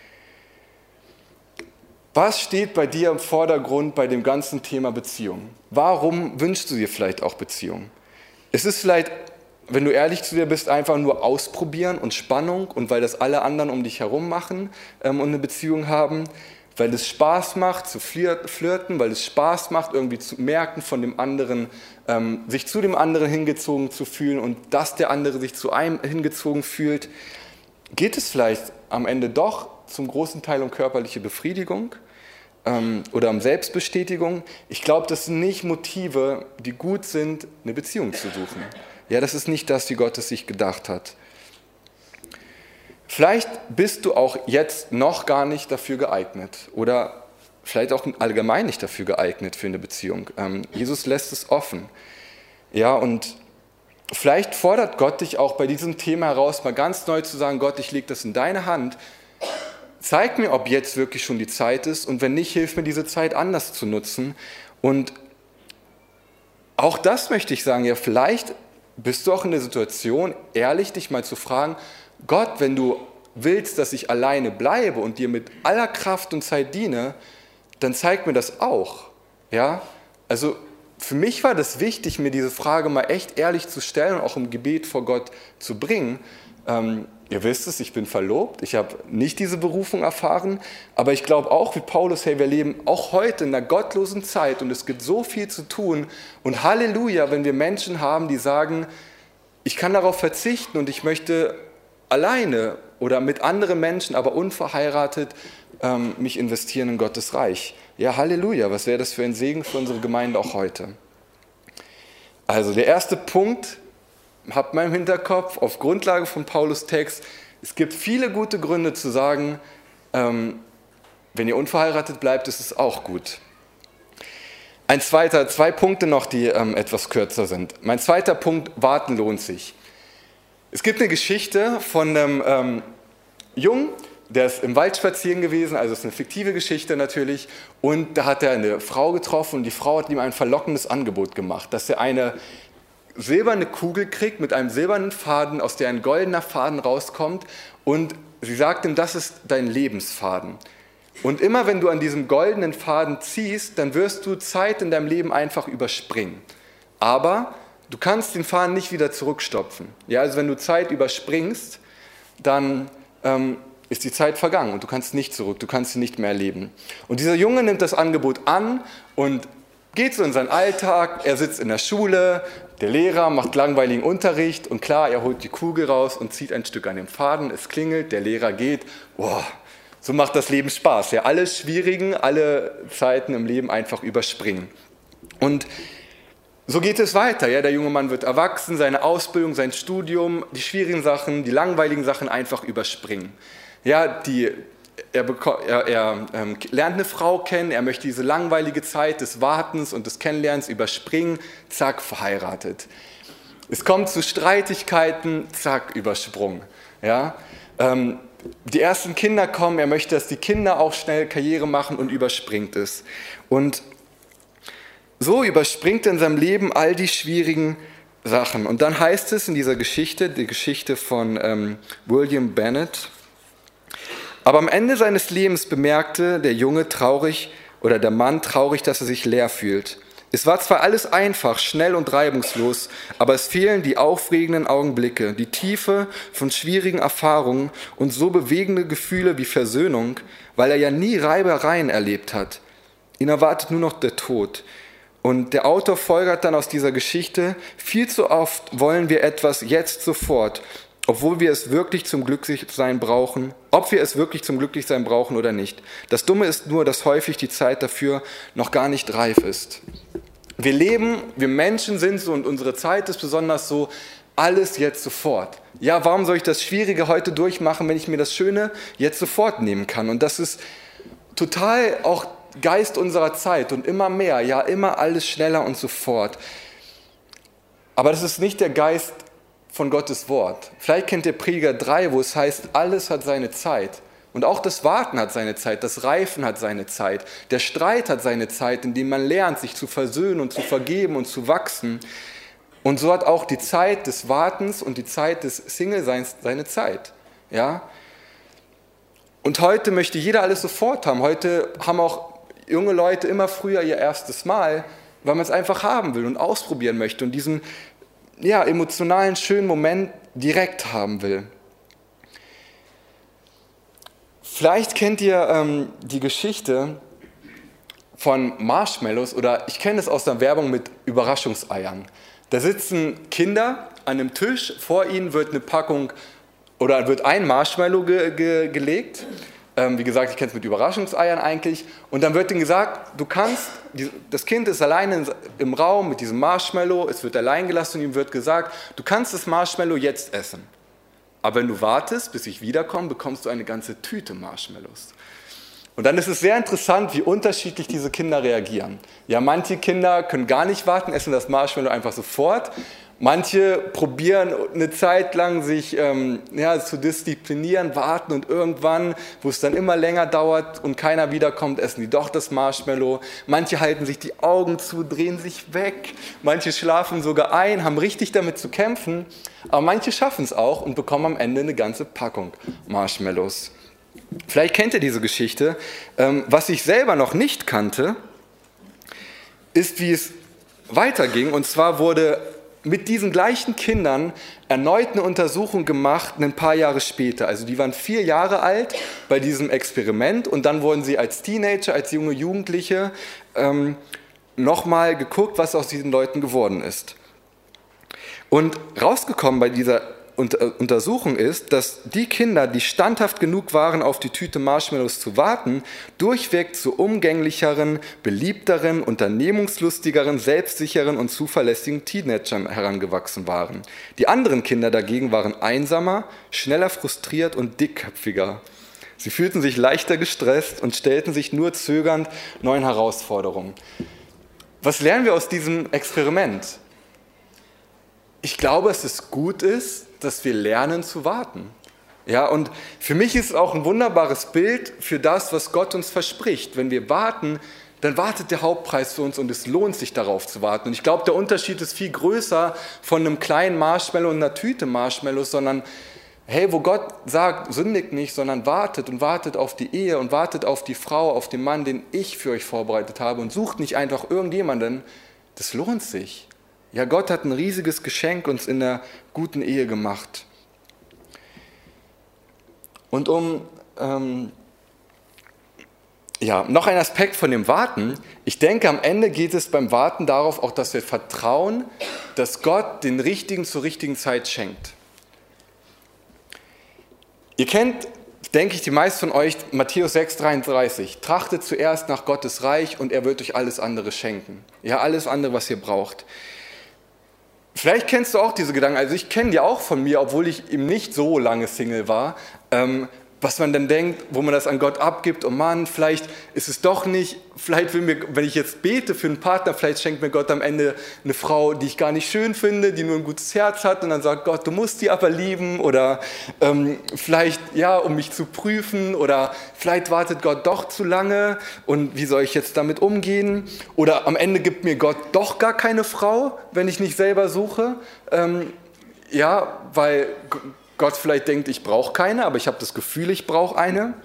Was steht bei dir im Vordergrund bei dem ganzen Thema Beziehung? Warum wünschst du dir vielleicht auch Beziehung? Es ist vielleicht, wenn du ehrlich zu dir bist, einfach nur ausprobieren und Spannung und weil das alle anderen um dich herum machen und eine Beziehung haben, weil es Spaß macht zu flirten, weil es Spaß macht irgendwie zu merken von dem anderen, sich zu dem anderen hingezogen zu fühlen und dass der andere sich zu einem hingezogen fühlt. Geht es vielleicht am Ende doch zum großen Teil um körperliche Befriedigung oder um Selbstbestätigung? Ich glaube, das sind nicht Motive, die gut sind, eine Beziehung zu suchen. Ja, das ist nicht das, wie Gott es sich gedacht hat. Vielleicht bist du auch jetzt noch gar nicht dafür geeignet oder vielleicht auch allgemein nicht dafür geeignet für eine Beziehung. Jesus lässt es offen. Ja, und vielleicht fordert Gott dich auch bei diesem Thema heraus, mal ganz neu zu sagen, Gott, ich lege das in deine Hand. Zeig mir, ob jetzt wirklich schon die Zeit ist und wenn nicht, hilf mir diese Zeit anders zu nutzen. Und auch das möchte ich sagen, ja, vielleicht bist du auch in der Situation, ehrlich dich mal zu fragen, Gott, wenn du willst, dass ich alleine bleibe und dir mit aller Kraft und Zeit diene, dann zeig mir das auch. Ja? Also für mich war das wichtig, mir diese Frage mal echt ehrlich zu stellen und auch im Gebet vor Gott zu bringen. Ihr wisst es, ich bin verlobt, ich habe nicht diese Berufung erfahren, aber ich glaube auch wie Paulus, hey, wir leben auch heute in einer gottlosen Zeit und es gibt so viel zu tun und Halleluja, wenn wir Menschen haben, die sagen, ich kann darauf verzichten und ich möchte alleine oder mit anderen Menschen, aber unverheiratet, mich investieren in Gottes Reich. Ja, Halleluja, was wäre das für ein Segen für unsere Gemeinde auch heute? Also der erste Punkt, habt mal im Hinterkopf, auf Grundlage von Paulus Text, es gibt viele gute Gründe zu sagen, wenn ihr unverheiratet bleibt, ist es auch gut. Zwei Punkte noch, die etwas kürzer sind. Mein zweiter Punkt, warten lohnt sich. Es gibt eine Geschichte von einem Jungen, der ist im Wald spazieren gewesen, also es ist eine fiktive Geschichte natürlich, und da hat er eine Frau getroffen und die Frau hat ihm ein verlockendes Angebot gemacht, dass er eine silberne Kugel kriegt mit einem silbernen Faden, aus der ein goldener Faden rauskommt und sie sagt ihm, das ist dein Lebensfaden. Und immer wenn du an diesem goldenen Faden ziehst, dann wirst du Zeit in deinem Leben einfach überspringen. Aber du kannst den Faden nicht wieder zurückstopfen. Ja, also wenn du Zeit überspringst, dann ist die Zeit vergangen und du kannst nicht zurück, du kannst sie nicht mehr erleben. Und dieser Junge nimmt das Angebot an und geht so in seinen Alltag, er sitzt in der Schule, der Lehrer macht langweiligen Unterricht und klar, er holt die Kugel raus und zieht ein Stück an dem Faden, es klingelt, der Lehrer geht, boah, so macht das Leben Spaß, ja, alle Schwierigen, alle Zeiten im Leben einfach überspringen. Und so geht es weiter, ja, der junge Mann wird erwachsen, seine Ausbildung, sein Studium, die schwierigen Sachen, die langweiligen Sachen einfach überspringen. Ja, er lernt eine Frau kennen, er möchte diese langweilige Zeit des Wartens und des Kennenlernens überspringen, zack, verheiratet. Es kommt zu Streitigkeiten, zack, übersprungen. Ja? Die ersten Kinder kommen, er möchte, dass die Kinder auch schnell Karriere machen und überspringt es. Und so überspringt er in seinem Leben all die schwierigen Sachen. Und dann heißt es in dieser Geschichte, die Geschichte von William Bennett, aber am Ende seines Lebens bemerkte der Junge traurig oder der Mann traurig, dass er sich leer fühlt. Es war zwar alles einfach, schnell und reibungslos, aber es fehlen die aufregenden Augenblicke, die Tiefe von schwierigen Erfahrungen und so bewegende Gefühle wie Versöhnung, weil er ja nie Reibereien erlebt hat. Ihn erwartet nur noch der Tod. Und der Autor folgert dann aus dieser Geschichte, viel zu oft wollen wir etwas jetzt sofort, obwohl wir es wirklich zum Glücklichsein brauchen, ob wir es wirklich zum Glücklichsein brauchen oder nicht. Das Dumme ist nur, dass häufig die Zeit dafür noch gar nicht reif ist. Wir leben, wir Menschen sind so und unsere Zeit ist besonders so, alles jetzt sofort. Ja, warum soll ich das Schwierige heute durchmachen, wenn ich mir das Schöne jetzt sofort nehmen kann? Und das ist total auch Geist unserer Zeit und immer mehr, ja, immer alles schneller und sofort. Aber das ist nicht der Geist von Gottes Wort. Vielleicht kennt ihr Prediger 3, wo es heißt, alles hat seine Zeit. Und auch das Warten hat seine Zeit, das Reifen hat seine Zeit, der Streit hat seine Zeit, in dem man lernt, sich zu versöhnen und zu vergeben und zu wachsen. Und so hat auch die Zeit des Wartens und die Zeit des Single-Seins seine Zeit. Ja? Und heute möchte jeder alles sofort haben. Heute haben auch junge Leute immer früher ihr erstes Mal, weil man es einfach haben will und ausprobieren möchte und diesen emotionalen, schönen Moment direkt haben will. Vielleicht kennt ihr die Geschichte von Marshmallows oder ich kenne es aus der Werbung mit Überraschungseiern. Da sitzen Kinder an einem Tisch, vor ihnen wird eine Packung oder wird ein Marshmallow gelegt. Wie gesagt, ich kenne es mit Überraschungseiern eigentlich. Und dann wird ihnen gesagt, das Kind ist alleine im Raum mit diesem Marshmallow, es wird allein gelassen und ihm wird gesagt, du kannst das Marshmallow jetzt essen. Aber wenn du wartest, bis ich wiederkomme, bekommst du eine ganze Tüte Marshmallows. Und dann ist es sehr interessant, wie unterschiedlich diese Kinder reagieren. Ja, manche Kinder können gar nicht warten, essen das Marshmallow einfach sofort. Manche probieren eine Zeit lang, sich zu disziplinieren, warten und irgendwann, wo es dann immer länger dauert und keiner wiederkommt, essen die doch das Marshmallow. Manche halten sich die Augen zu, drehen sich weg. Manche schlafen sogar ein, haben richtig damit zu kämpfen. Aber manche schaffen es auch und bekommen am Ende eine ganze Packung Marshmallows. Vielleicht kennt ihr diese Geschichte. Was ich selber noch nicht kannte, ist, wie es weiterging. Und zwar wurde mit diesen gleichen Kindern erneut eine Untersuchung gemacht, ein paar Jahre später. Also die waren 4 Jahre alt bei diesem Experiment und dann wurden sie als Teenager, als junge Jugendliche nochmal geguckt, was aus diesen Leuten geworden ist. Und rausgekommen bei dieser Untersuchung ist, dass die Kinder, die standhaft genug waren, auf die Tüte Marshmallows zu warten, durchweg zu umgänglicheren, beliebteren, unternehmungslustigeren, selbstsicheren und zuverlässigen Teenagern herangewachsen waren. Die anderen Kinder dagegen waren einsamer, schneller frustriert und dickköpfiger. Sie fühlten sich leichter gestresst und stellten sich nur zögernd neuen Herausforderungen. Was lernen wir aus diesem Experiment? Ich glaube, dass es gut ist, dass wir lernen zu warten. Ja, und für mich ist es auch ein wunderbares Bild für das, was Gott uns verspricht. Wenn wir warten, dann wartet der Hauptpreis für uns und es lohnt sich, darauf zu warten. Und ich glaube, der Unterschied ist viel größer von einem kleinen Marshmallow und einer Tüte Marshmallows, sondern hey, wo Gott sagt, sündigt nicht, sondern wartet und wartet auf die Ehe und wartet auf die Frau, auf den Mann, den ich für euch vorbereitet habe und sucht nicht einfach irgendjemanden, das lohnt sich. Ja, Gott hat ein riesiges Geschenk uns in der guten Ehe gemacht. Und noch ein Aspekt von dem Warten. Ich denke, am Ende geht es beim Warten darauf auch, dass wir vertrauen, dass Gott den Richtigen zur richtigen Zeit schenkt. Ihr kennt, denke ich, die meisten von euch Matthäus 6,33. Trachtet zuerst nach Gottes Reich und er wird euch alles andere schenken. Ja, alles andere, was ihr braucht. Vielleicht kennst du auch diese Gedanken, also ich kenne die auch von mir, obwohl ich eben nicht so lange Single war, was man dann denkt, wo man das an Gott abgibt, oh Mann, vielleicht ist es doch nicht, vielleicht will mir, wenn ich jetzt bete für einen Partner, vielleicht schenkt mir Gott am Ende eine Frau, die ich gar nicht schön finde, die nur ein gutes Herz hat und dann sagt Gott, du musst die aber lieben oder vielleicht, ja, um mich zu prüfen oder vielleicht wartet Gott doch zu lange und wie soll ich jetzt damit umgehen oder am Ende gibt mir Gott doch gar keine Frau, wenn ich nicht selber suche, weil Gott vielleicht denkt, ich brauche keine, aber ich habe das Gefühl, ich brauche eine.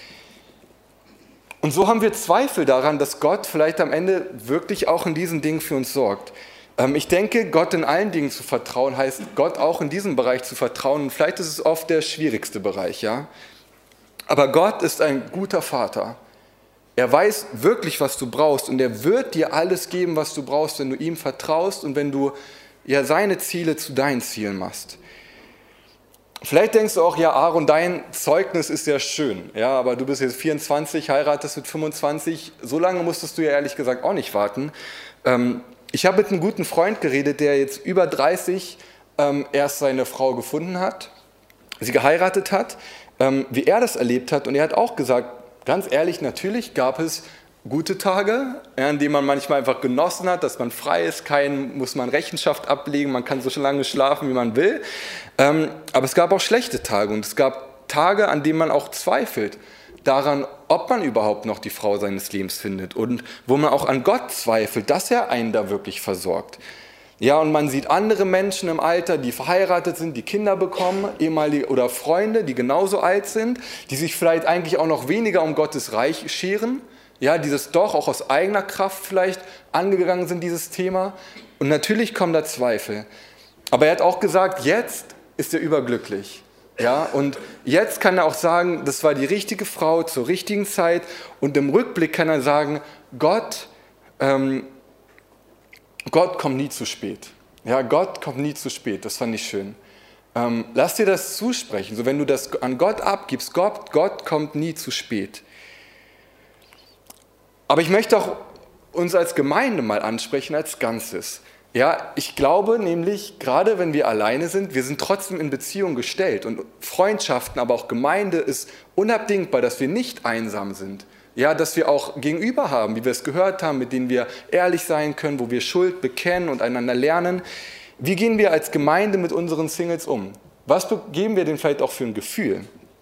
Und so haben wir Zweifel daran, dass Gott vielleicht am Ende wirklich auch in diesen Dingen für uns sorgt. Ich denke, Gott in allen Dingen zu vertrauen, heißt Gott auch in diesem Bereich zu vertrauen. Und vielleicht ist es oft der schwierigste Bereich, ja. Aber Gott ist ein guter Vater. Er weiß wirklich, was du brauchst und er wird dir alles geben, was du brauchst, wenn du ihm vertraust und wenn du ja seine Ziele zu deinen Zielen machst. Vielleicht denkst du auch, ja Aaron, dein Zeugnis ist ja schön, ja, aber du bist jetzt 24, heiratest mit 25, so lange musstest du ja ehrlich gesagt auch nicht warten. Ich habe mit einem guten Freund geredet, der jetzt über 30 erst seine Frau gefunden hat, sie geheiratet hat, wie er das erlebt hat und er hat auch gesagt, ganz ehrlich, natürlich gab es gute Tage, in denen man manchmal einfach genossen hat, dass man frei ist, muss man Rechenschaft ablegen, man kann so lange schlafen, wie man will. Aber es gab auch schlechte Tage und es gab Tage, an denen man auch zweifelt daran, ob man überhaupt noch die Frau seines Lebens findet und wo man auch an Gott zweifelt, dass er einen da wirklich versorgt. Ja, und man sieht andere Menschen im Alter, die verheiratet sind, die Kinder bekommen, ehemalige oder Freunde, die genauso alt sind, die sich vielleicht eigentlich auch noch weniger um Gottes Reich scheren. Ja, dieses doch auch aus eigener Kraft vielleicht angegangen sind, dieses Thema. Und natürlich kommen da Zweifel. Aber er hat auch gesagt, jetzt ist er überglücklich. Ja, und jetzt kann er auch sagen, das war die richtige Frau zur richtigen Zeit. Und im Rückblick kann er sagen, Gott kommt nie zu spät. Ja, Gott kommt nie zu spät. Das fand ich schön. Lass dir das zusprechen. So, wenn du das an Gott abgibst, Gott kommt nie zu spät. Aber ich möchte auch uns als Gemeinde mal ansprechen, als Ganzes. Ja, ich glaube nämlich, gerade wenn wir alleine sind, wir sind trotzdem in Beziehung gestellt und Freundschaften, aber auch Gemeinde ist unabdingbar, dass wir nicht einsam sind. Ja, dass wir auch Gegenüber haben, wie wir es gehört haben, mit denen wir ehrlich sein können, wo wir Schuld bekennen und einander lernen. Wie gehen wir als Gemeinde mit unseren Singles um? Was geben wir denen vielleicht auch für ein Gefühl?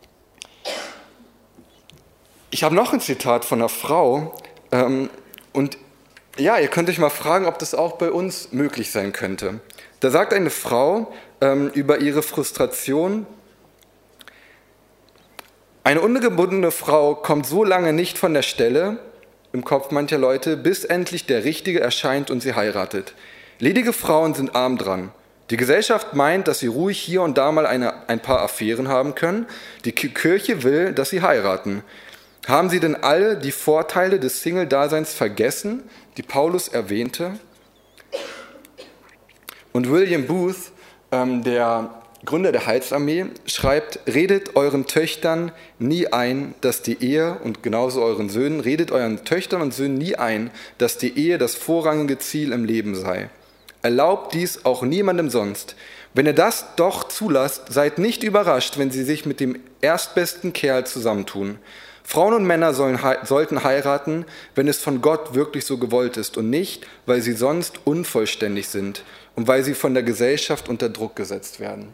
Ich habe noch ein Zitat von einer Frau, und ja, ihr könnt euch mal fragen, ob das auch bei uns möglich sein könnte. Da sagt eine Frau über ihre Frustration, eine ungebundene Frau kommt so lange nicht von der Stelle, im Kopf mancher Leute, bis endlich der Richtige erscheint und sie heiratet. Ledige Frauen sind arm dran. Die Gesellschaft meint, dass sie ruhig hier und da mal ein paar Affären haben können. Die Kirche will, dass sie heiraten. Haben sie denn alle die Vorteile des Single-Daseins vergessen, die Paulus erwähnte? Und William Booth, der Gründer der Heilsarmee, schreibt, redet euren Töchtern nie ein, dass die Ehe, und genauso euren Söhnen, redet euren Töchtern und Söhnen nie ein, dass die Ehe das vorrangige Ziel im Leben sei. Erlaubt dies auch niemandem sonst. Wenn ihr das doch zulasst, seid nicht überrascht, wenn sie sich mit dem erstbesten Kerl zusammentun. Frauen und Männer sollten heiraten, wenn es von Gott wirklich so gewollt ist und nicht, weil sie sonst unvollständig sind und weil sie von der Gesellschaft unter Druck gesetzt werden.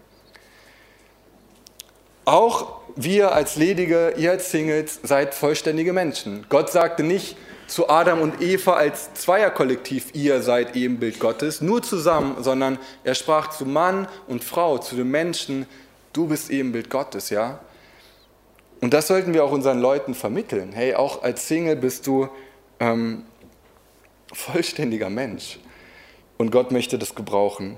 Auch wir als Ledige, ihr als Singles, seid vollständige Menschen. Gott sagte nicht zu Adam und Eva als Zweierkollektiv, ihr seid Ebenbild Gottes, nur zusammen, sondern er sprach zu Mann und Frau, zu den Menschen, du bist Ebenbild Gottes, ja? Und das sollten wir auch unseren Leuten vermitteln. Hey, auch als Single bist du vollständiger Mensch. Und Gott möchte das gebrauchen.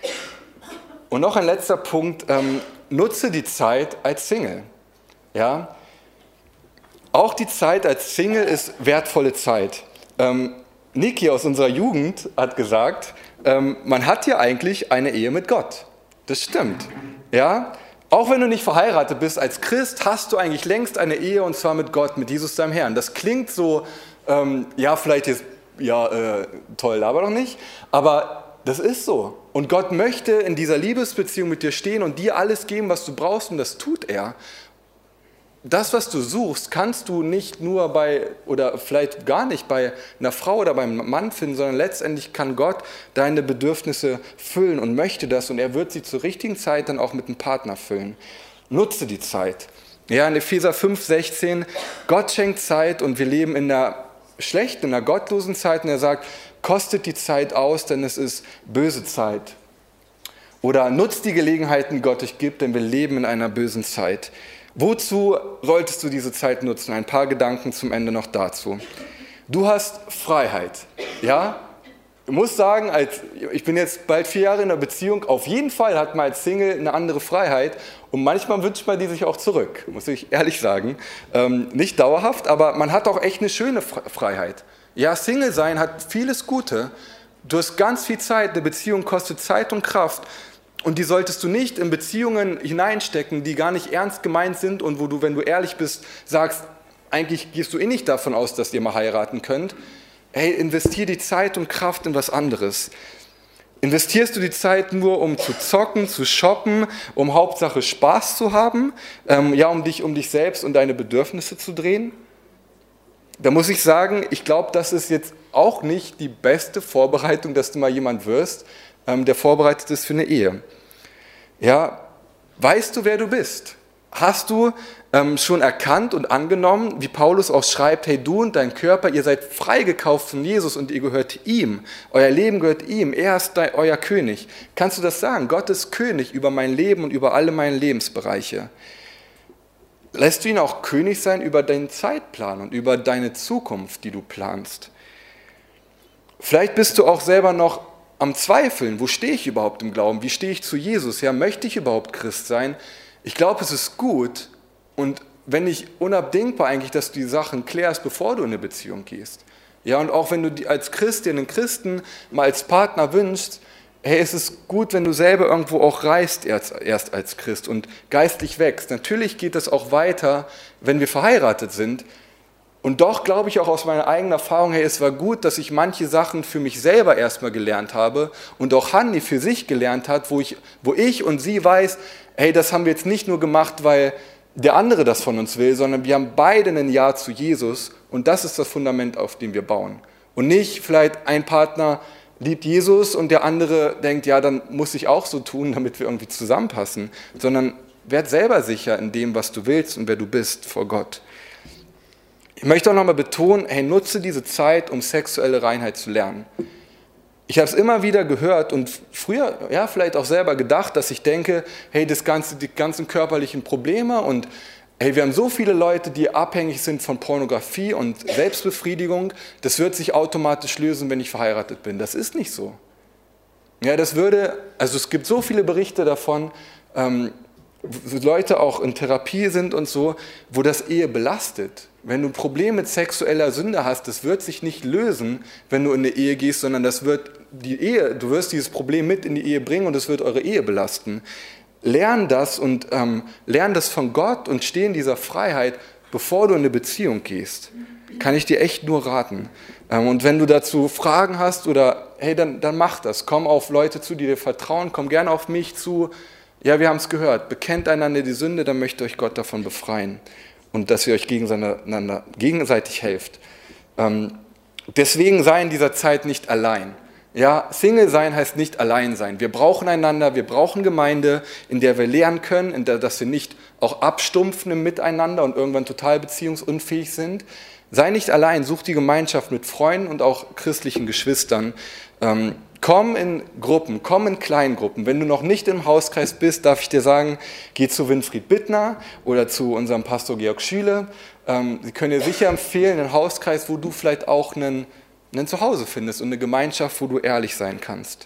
Und noch ein letzter Punkt, nutze die Zeit als Single. Ja? Auch die Zeit als Single ist wertvolle Zeit. Niki aus unserer Jugend hat gesagt, man hat ja eigentlich eine Ehe mit Gott. Das stimmt. Ja? Auch wenn du nicht verheiratet bist, als Christ hast du eigentlich längst eine Ehe, und zwar mit Gott, mit Jesus, deinem Herrn. Das klingt so, ja, vielleicht ist, ja, toll, aber doch nicht. Aber das ist so. Und Gott möchte in dieser Liebesbeziehung mit dir stehen und dir alles geben, was du brauchst, und das tut er. Das, was du suchst, kannst du nicht nur bei, oder vielleicht gar nicht bei einer Frau oder beim Mann finden, sondern letztendlich kann Gott deine Bedürfnisse füllen und möchte das, und er wird sie zur richtigen Zeit dann auch mit einem Partner füllen. Nutze die Zeit. Ja, in Epheser 5,16, Gott schenkt Zeit und wir leben in einer schlechten, in einer gottlosen Zeit, und er sagt, kostet die Zeit aus, denn es ist böse Zeit. Oder nutzt die Gelegenheiten, die Gott euch gibt, denn wir leben in einer bösen Zeit. Wozu solltest du diese Zeit nutzen? Ein paar Gedanken zum Ende noch dazu. Du hast Freiheit, ja? Ich muss sagen, ich bin jetzt bald 4 Jahre in einer Beziehung, auf jeden Fall hat man als Single eine andere Freiheit, und manchmal wünscht man die sich auch zurück, muss ich ehrlich sagen. Nicht dauerhaft, aber man hat auch echt eine schöne Freiheit. Ja, Single sein hat vieles Gute. Du hast ganz viel Zeit, eine Beziehung kostet Zeit und Kraft. Und die solltest du nicht in Beziehungen hineinstecken, die gar nicht ernst gemeint sind und wo du, wenn du ehrlich bist, sagst, eigentlich gehst du eh nicht davon aus, dass ihr mal heiraten könnt. Hey, investier die Zeit und Kraft in was anderes. Investierst du die Zeit nur, um zu zocken, zu shoppen, um Hauptsache Spaß zu haben, ja, um dich selbst und deine Bedürfnisse zu drehen? Da muss ich sagen, ich glaube, das ist jetzt auch nicht die beste Vorbereitung, dass du mal jemand wirst, der vorbereitet ist für eine Ehe. Ja, weißt du, wer du bist? Hast du schon erkannt und angenommen, wie Paulus auch schreibt, hey, du und dein Körper, ihr seid freigekauft von Jesus und ihr gehört ihm. Euer Leben gehört ihm. Er ist euer König. Kannst du das sagen? Gott ist König über mein Leben und über alle meine Lebensbereiche. Lässt du ihn auch König sein über deinen Zeitplan und über deine Zukunft, die du planst? Vielleicht bist du auch selber noch am Zweifeln, wo stehe ich überhaupt im Glauben, wie stehe ich zu Jesus, ja, möchte ich überhaupt Christ sein? Ich glaube, es ist gut und wenn nicht unabdingbar eigentlich, dass du die Sachen klärst, bevor du in eine Beziehung gehst. Ja, und auch wenn du als Christ dir einen Christen mal als Partner wünschst, hey, es ist gut, wenn du selber irgendwo auch reist erst als Christ und geistlich wächst. Natürlich geht das auch weiter, wenn wir verheiratet sind. Und doch glaube ich auch aus meiner eigenen Erfahrung, hey, es war gut, dass ich manche Sachen für mich selber erstmal gelernt habe und auch Hanni für sich gelernt hat, wo ich und sie weiß, hey, das haben wir jetzt nicht nur gemacht, weil der andere das von uns will, sondern wir haben beide ein Ja zu Jesus und das ist das Fundament, auf dem wir bauen. Und nicht vielleicht ein Partner liebt Jesus und der andere denkt, ja, dann muss ich auch so tun, damit wir irgendwie zusammenpassen, sondern werd selber sicher in dem, was du willst und wer du bist vor Gott. Ich möchte auch nochmal betonen, hey, nutze diese Zeit, um sexuelle Reinheit zu lernen. Ich habe es immer wieder gehört und früher ja vielleicht auch selber gedacht, dass ich denke, hey, die ganzen körperlichen Probleme und Hey, wir haben so viele Leute, die abhängig sind von Pornografie und Selbstbefriedigung. Das wird sich automatisch lösen, wenn ich verheiratet bin. Das ist nicht so. Ja, also es gibt so viele Berichte davon, wo Leute auch in Therapie sind und so, wo das Ehe belastet. Wenn du ein Problem mit sexueller Sünde hast, das wird sich nicht lösen, wenn du in eine Ehe gehst, sondern du wirst dieses Problem mit in die Ehe bringen und es wird eure Ehe belasten. Lern das und lern das von Gott und steh in dieser Freiheit, bevor du in eine Beziehung gehst. Kann ich dir echt nur raten. Und wenn du dazu Fragen hast oder hey, dann mach das. Komm auf Leute zu, die dir vertrauen. Komm gerne auf mich zu. Ja, wir haben es gehört. Bekennt einander die Sünde, dann möchte euch Gott davon befreien. Und dass ihr euch gegenseitig helft. Deswegen sei in dieser Zeit nicht allein. Ja, Single sein heißt nicht allein sein. Wir brauchen einander, wir brauchen Gemeinde, in der wir lernen können, in der dass wir nicht auch abstumpfen im Miteinander und irgendwann total beziehungsunfähig sind. Sei nicht allein, such die Gemeinschaft mit Freunden und auch christlichen Geschwistern. Komm in Gruppen, komm in Kleingruppen. Wenn du noch nicht im Hauskreis bist, darf ich dir sagen, geh zu Winfried Bittner oder zu unserem Pastor Georg Schüle. Sie können dir sicher empfehlen, einen Hauskreis, wo du vielleicht auch ein Zuhause findest und eine Gemeinschaft, wo du ehrlich sein kannst.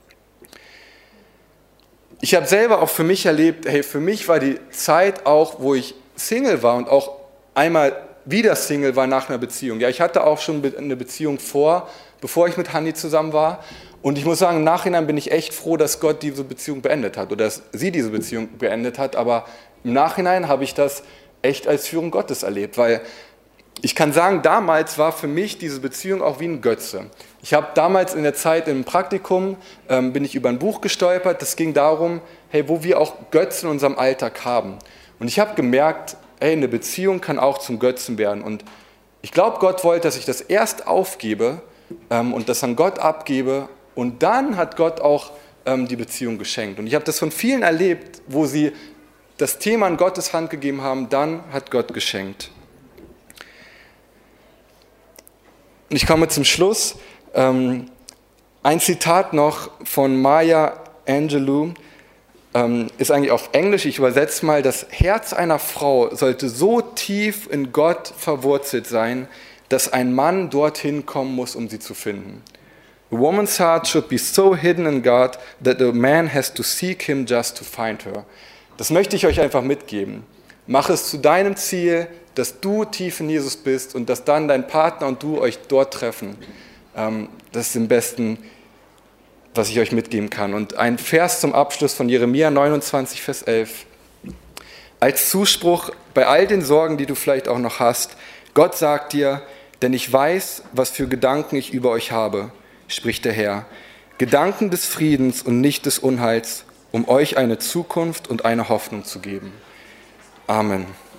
Ich habe selber auch für mich erlebt, hey, für mich war die Zeit auch, wo ich Single war und auch einmal wieder Single war nach einer Beziehung. Ja, ich hatte auch schon eine Beziehung bevor ich mit Hanni zusammen war. Und ich muss sagen, im Nachhinein bin ich echt froh, dass Gott diese Beziehung beendet hat oder dass sie diese Beziehung beendet hat. Aber im Nachhinein habe ich das echt als Führung Gottes erlebt, weil ich kann sagen, damals war für mich diese Beziehung auch wie ein Götze. Ich habe damals in der Zeit im Praktikum, bin ich über ein Buch gestolpert, das ging darum, hey, wo wir auch Götzen in unserem Alltag haben. Und ich habe gemerkt, hey, eine Beziehung kann auch zum Götzen werden. Und ich glaube, Gott wollte, dass ich das erst aufgebe und das an Gott abgebe. Und dann hat Gott auch die Beziehung geschenkt. Und ich habe das von vielen erlebt, wo sie das Thema in Gottes Hand gegeben haben, dann hat Gott geschenkt. Und ich komme zum Schluss. Ein Zitat noch von Maya Angelou, ist eigentlich auf Englisch, ich übersetze mal: Das Herz einer Frau sollte so tief in Gott verwurzelt sein, dass ein Mann dorthin kommen muss, um sie zu finden. A woman's heart should be so hidden in God that a man has to seek him just to find her. Das möchte ich euch einfach mitgeben. Mach es zu deinem Ziel, dass du tief in Jesus bist und dass dann dein Partner und du euch dort treffen. Das ist am besten, was ich euch mitgeben kann. Und ein Vers zum Abschluss von Jeremia 29, Vers 11. Als Zuspruch bei all den Sorgen, die du vielleicht auch noch hast: Gott sagt dir, denn ich weiß, was für Gedanken ich über euch habe, spricht der Herr. Gedanken des Friedens und nicht des Unheils, um euch eine Zukunft und eine Hoffnung zu geben. Amen.